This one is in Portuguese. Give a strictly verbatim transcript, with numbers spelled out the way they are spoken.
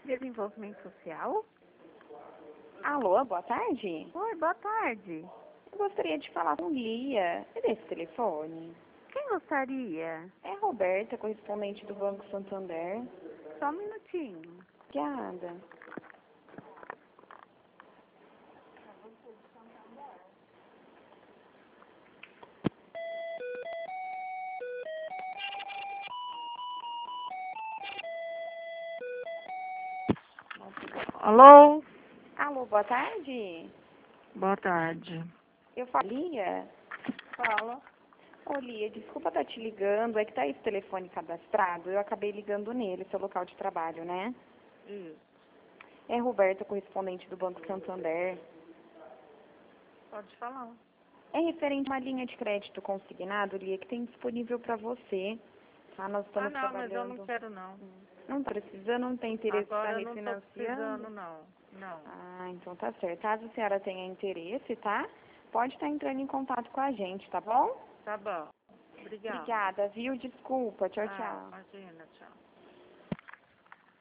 Desenvolvimento Social? Alô, boa tarde. Oi, boa tarde. Eu gostaria de falar com Lia. É desse telefone? Quem gostaria? É a Roberta, correspondente do Banco Santander. Só um minutinho. Obrigada. Alô? Alô, boa tarde. Boa tarde. Eu falo Lia? Fala. Ô, Lia, desculpa estar te ligando. É que tá esse telefone cadastrado. Eu acabei ligando nele, seu local de trabalho, né? Isso. É a Roberta, correspondente do Banco Santander. Pode falar. É referente a uma linha de crédito consignado, Lia, que tem disponível para você. Tá? Nós Ah, estamos não, mas eu trabalhando... não quero não. Não tá precisando, não tem interesse em Agora estar eu não tô refinanciando? precisando não. Não. Ah, então tá certo. Caso a senhora tenha interesse, tá? Pode estar entrando em contato com a gente, tá bom? Tá bom. Obrigada. Obrigada, viu? Desculpa. Tchau, Ah, tchau. imagina, tchau.